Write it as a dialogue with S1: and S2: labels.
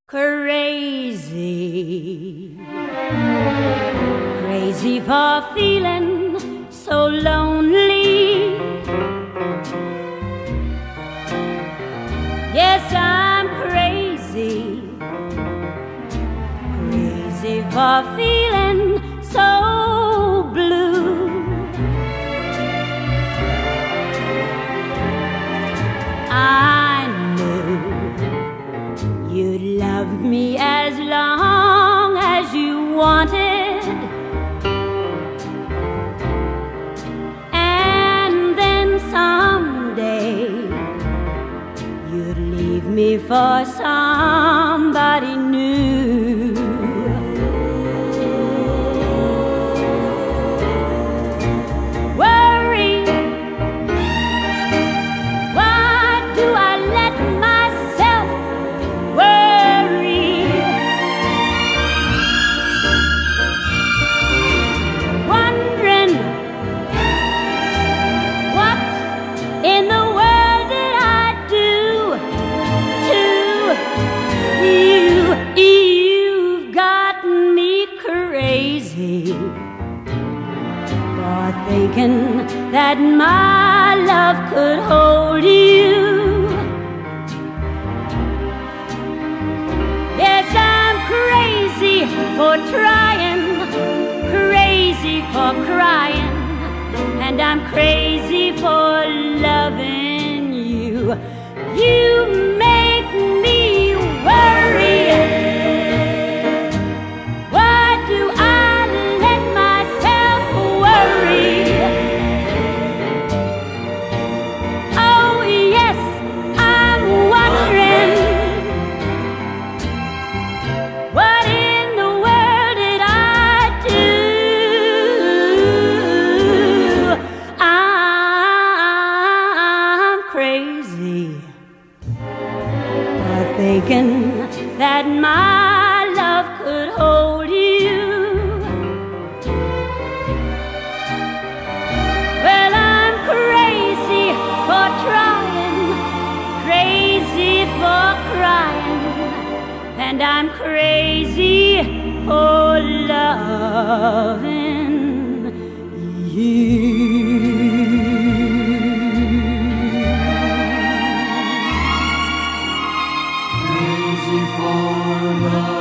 S1: Crazy, crazy for feeling so lonely. Yes, I'm crazy, crazy for feeling so blue. I knew you'd love me as long as you wanted, and then someday you'd leave me for somebody new. Worry, why do I let myself worry? Wondering what in the world did I do to you? You've got me crazy for thinking that my love could hold you. Yes, I'm crazy for trying, crazy for crying, and I'm crazy for loving you. You make me worry. Why do I let myself worry? Oh yes, I'm wondering what in the world did I do? I'm crazy for thinking that my love could hold you. Well, I'm crazy for trying, crazy for crying, and I'm crazy for loving you.
S2: Crazy for love.